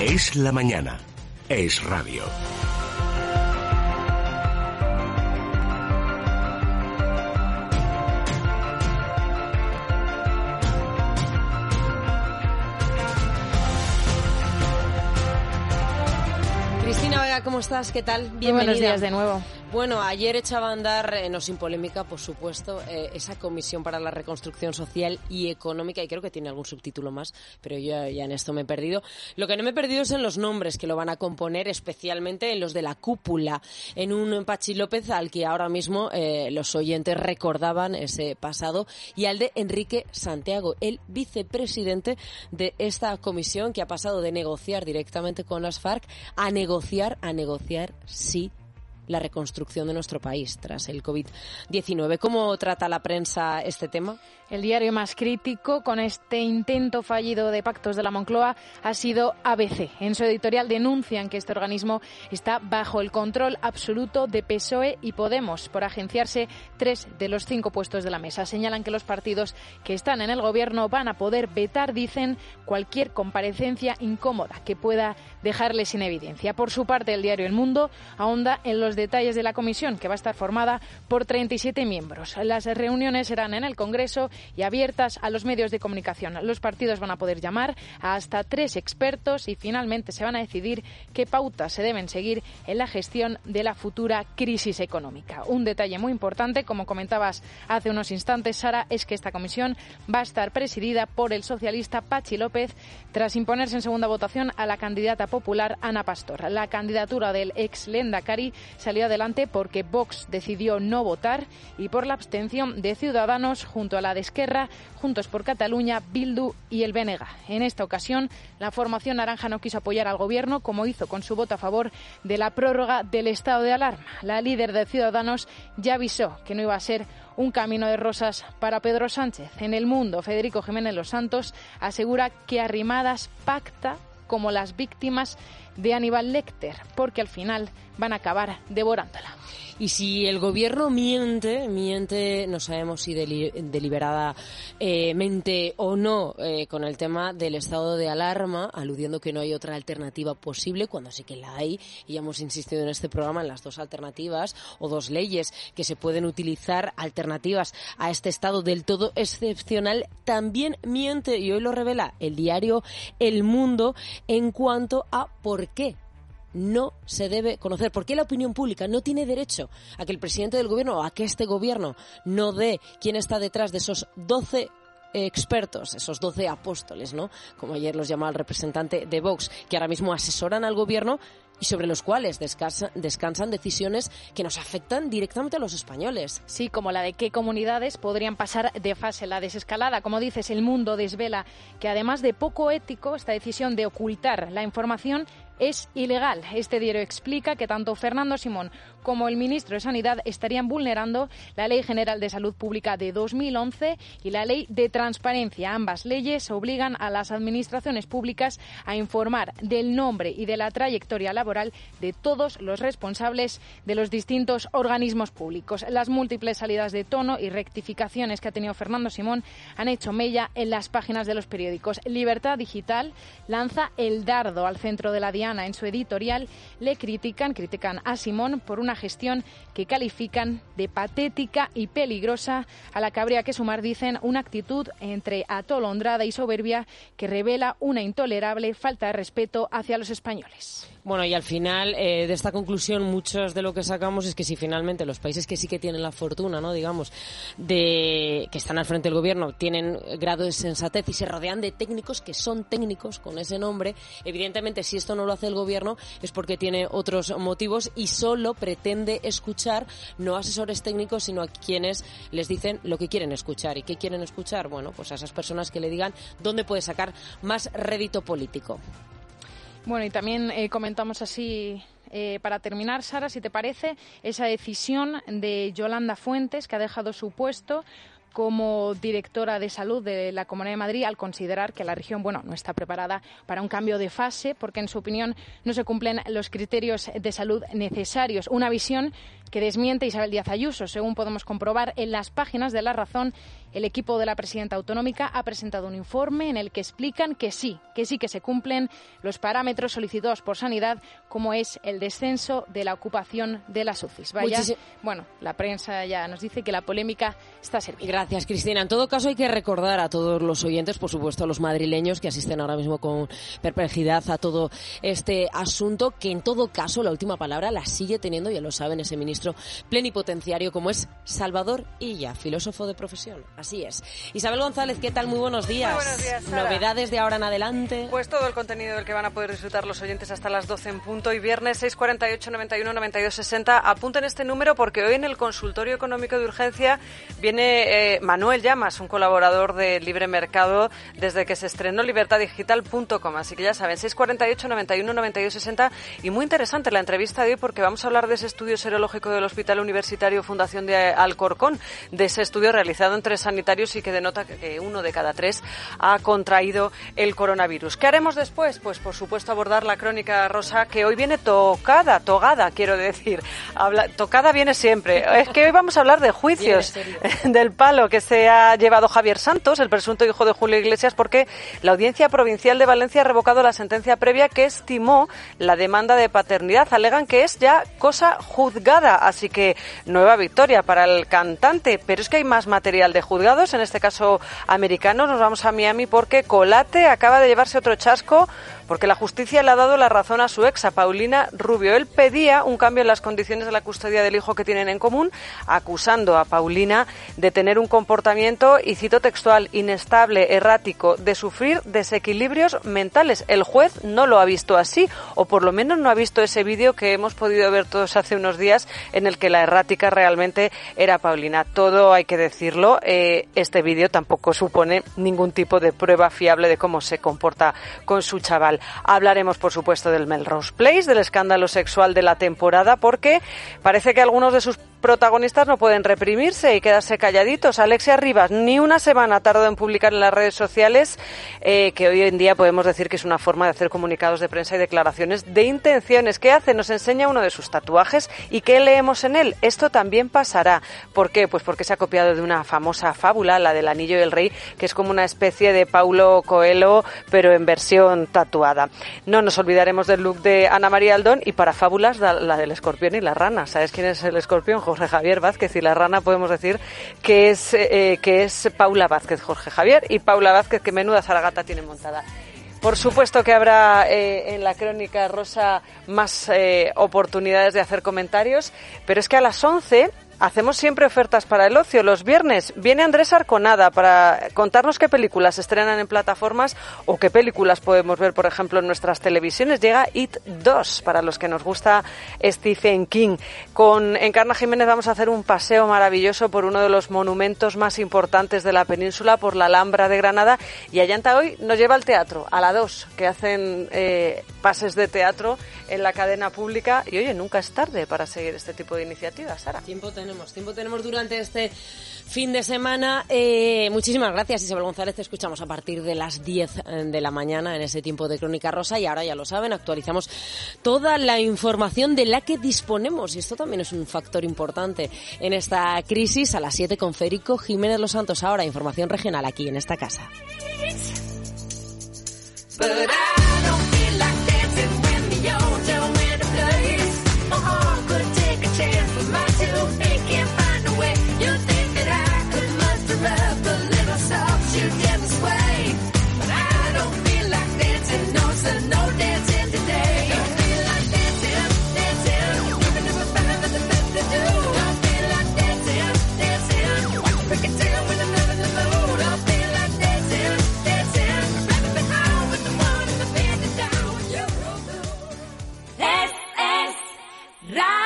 Es la mañana. Es radio. Cristina Vega, ¿cómo estás? ¿Qué tal? Bienvenida. Buenos días de nuevo. Bueno, ayer echaba a andar, no sin polémica, por supuesto, esa Comisión para la Reconstrucción Social y Económica, y creo que tiene algún subtítulo más, pero yo ya en esto me he perdido. Lo que no me he perdido es en los nombres que lo van a componer, especialmente en los de la cúpula, en un Pachi López al que ahora mismo los oyentes recordaban ese pasado, y al de Enrique Santiago, el vicepresidente de esta comisión que ha pasado de negociar directamente con las FARC a negociar, sí, la reconstrucción de nuestro país tras el COVID-19. ¿Cómo trata la prensa este tema? El diario más crítico con este intento fallido de pactos de la Moncloa ha sido ABC. En su editorial denuncian que este organismo está bajo el control absoluto de PSOE y Podemos por agenciarse 3 de los 5 puestos de la mesa. Señalan que los partidos que están en el gobierno van a poder vetar, dicen, cualquier comparecencia incómoda que pueda dejarles sin evidencia. Por su parte, el diario El Mundo ahonda en los detalles de la comisión, que va a estar formada por 37 miembros. Las reuniones serán en el Congreso y abiertas a los medios de comunicación. Los partidos van a poder llamar a hasta 3 expertos y finalmente se van a decidir qué pautas se deben seguir en la gestión de la futura crisis económica. Un detalle muy importante, como comentabas hace unos instantes, Sara, es que esta comisión va a estar presidida por el socialista Pachi López, tras imponerse en segunda votación a la candidata popular Ana Pastor. La candidatura del ex Lehendakari salió adelante porque Vox decidió no votar y por la abstención de Ciudadanos junto a la de Esquerra, Juntos por Cataluña, Bildu y el BNG. En esta ocasión, la formación naranja no quiso apoyar al gobierno, como hizo con su voto a favor de la prórroga del estado de alarma. La líder de Ciudadanos ya avisó que no iba a ser un camino de rosas para Pedro Sánchez. En El Mundo, Federico Jiménez Los Santos asegura que Arrimadas pacta como las víctimas de Aníbal Lecter, porque al final van a acabar devorándola. Y si el gobierno miente, no sabemos si deliberadamente o no, con el tema del estado de alarma, aludiendo que no hay otra alternativa posible, cuando sí que la hay, y ya hemos insistido en este programa en las 2 alternativas o 2 leyes que se pueden utilizar alternativas a este estado del todo excepcional, también miente, y hoy lo revela el diario El Mundo, en cuanto a por qué no se debe conocer, por qué la opinión pública no tiene derecho a que el presidente del gobierno o a que este gobierno no dé quién está detrás de esos 12 expertos, esos 12 apóstoles, ¿no? Como ayer los llamaba el representante de Vox, que ahora mismo asesoran al gobierno y sobre los cuales descansan decisiones que nos afectan directamente a los españoles. Sí, como la de qué comunidades podrían pasar de fase. La desescalada, como dices, El Mundo desvela que además de poco ético, esta decisión de ocultar la información es ilegal. Este diario explica que tanto Fernando Simón como el ministro de Sanidad estarían vulnerando la Ley General de Salud Pública de 2011 y la Ley de Transparencia. Ambas leyes obligan a las administraciones públicas a informar del nombre y de la trayectoria laboral de todos los responsables de los distintos organismos públicos. Las múltiples salidas de tono y rectificaciones que ha tenido Fernando Simón han hecho mella en las páginas de los periódicos. Libertad Digital lanza el dardo al centro de la diana. En su editorial le critican a Simón por una gestión que califican de patética y peligrosa, a la que habría que sumar, dicen, una actitud entre atolondrada y soberbia que revela una intolerable falta de respeto hacia los españoles. Bueno, y al final de esta conclusión, muchos de lo que sacamos es que si finalmente los países que sí que tienen la fortuna, ¿no?, digamos, de que están al frente del gobierno, tienen grado de sensatez y se rodean de técnicos que son técnicos con ese nombre, evidentemente si esto no lo hace el gobierno es porque tiene otros motivos y solo pretende escuchar no a asesores técnicos, sino a quienes les dicen lo que quieren escuchar. ¿Y qué quieren escuchar? Bueno, pues a esas personas que le digan dónde puede sacar más rédito político. Bueno, y también comentamos así, para terminar, Sara, si te parece, esa decisión de Yolanda Fuentes, que ha dejado su puesto como directora de salud de la Comunidad de Madrid, al considerar que la región, no está preparada para un cambio de fase, porque en su opinión no se cumplen los criterios de salud necesarios. Una visión que desmiente Isabel Díaz Ayuso, según podemos comprobar en las páginas de La Razón El equipo de la presidenta autonómica ha presentado un informe en el que explican que sí que se cumplen los parámetros solicitados por Sanidad, como es el descenso de la ocupación de las UCIs. Bueno, la prensa ya nos dice que la polémica está servida. Gracias, Cristina. En todo caso, hay que recordar a todos los oyentes, por supuesto a los madrileños que asisten ahora mismo con perplejidad a todo este asunto, que en todo caso la última palabra la sigue teniendo, ya lo saben, ese ministro plenipotenciario como es Salvador Illa, filósofo de profesión. Así es. Isabel González, ¿qué tal? Muy buenos días. Muy buenos días, Sara. Novedades de ahora en adelante. Pues todo el contenido del que van a poder disfrutar los oyentes hasta las 12 en punto, y viernes 648 91 92 60. Apunten este número porque hoy en el consultorio económico de urgencia viene Manuel Llamas, un colaborador de Libre Mercado desde que se estrenó libertadigital.com. Así que ya saben, 648 91 92 60. Y muy interesante la entrevista de hoy porque vamos a hablar de ese estudio serológico del Hospital Universitario Fundación de Alcorcón, de ese estudio realizado en 3 sanitarios y que denota que 1 de cada 3 ha contraído el coronavirus. ¿Qué haremos después? Pues por supuesto abordar la crónica rosa, que hoy viene togada, quiero decir. Tocada viene siempre. Es que hoy vamos a hablar de juicios del palo que se ha llevado Javier Santos, el presunto hijo de Julio Iglesias, porque la Audiencia Provincial de Valencia ha revocado la sentencia previa que estimó la demanda de paternidad. Alegan que es ya cosa juzgada, así que nueva victoria para el cantante. Pero es que hay más material de juzgados, en este caso americanos. Nos vamos a Miami porque Colate acaba de llevarse otro chasco porque la justicia le ha dado la razón a su ex, a Paulina Rubio. Él pedía un cambio en las condiciones de la custodia del hijo que tienen en común, acusando a Paulina de tener un comportamiento, y cito textual, inestable, errático, de sufrir desequilibrios mentales. El juez no lo ha visto así, o por lo menos no ha visto ese vídeo que hemos podido ver todos hace unos días en el que la errática realmente era Paulina. Todo hay que decirlo, este vídeo tampoco supone ningún tipo de prueba fiable de cómo se comporta con su chaval. Hablaremos, por supuesto, del Melrose Place, del escándalo sexual de la temporada, porque parece que algunos de sus protagonistas no pueden reprimirse y quedarse calladitos. Alexia Rivas ni una semana tardó en publicar en las redes sociales que hoy en día podemos decir que es una forma de hacer comunicados de prensa y declaraciones de intenciones. ¿Qué hace? Nos enseña uno de sus tatuajes. ¿Y qué leemos en él? Esto también pasará. ¿Por qué? Pues porque se ha copiado de una famosa fábula, la del Anillo y el Rey, que es como una especie de Paulo Coelho, pero en versión tatuada. No nos olvidaremos del look de Ana María Aldón, y para fábulas la del escorpión y la rana. ¿Sabes quién es el escorpión? Jorge Javier Vázquez, y la rana podemos decir que es Paula Vázquez. Jorge Javier y Paula Vázquez, que menuda zaragata tienen montada. Por supuesto que habrá en la crónica rosa más oportunidades de hacer comentarios, pero es que a las 11 hacemos siempre ofertas para el ocio. Los viernes viene Andrés Arconada para contarnos qué películas se estrenan en plataformas o qué películas podemos ver, por ejemplo, en nuestras televisiones. Llega It 2, para los que nos gusta Stephen King. Con Encarna Jiménez vamos a hacer un paseo maravilloso por uno de los monumentos más importantes de la península, por la Alhambra de Granada. Y Ayanta hoy nos lleva al teatro, a la 2, que hacen pases de teatro en la cadena pública. Y oye, nunca es tarde para seguir este tipo de iniciativas, Sara. Tiempo tenemos durante este fin de semana. Muchísimas gracias, Isabel González. Te escuchamos a partir de las 10 de la mañana en ese tiempo de Crónica Rosa, y ahora ya lo saben, actualizamos toda la información de la que disponemos, y esto también es un factor importante en esta crisis. A las 7 con Federico Jiménez Los Santos. Ahora información regional aquí en esta casa. Radio.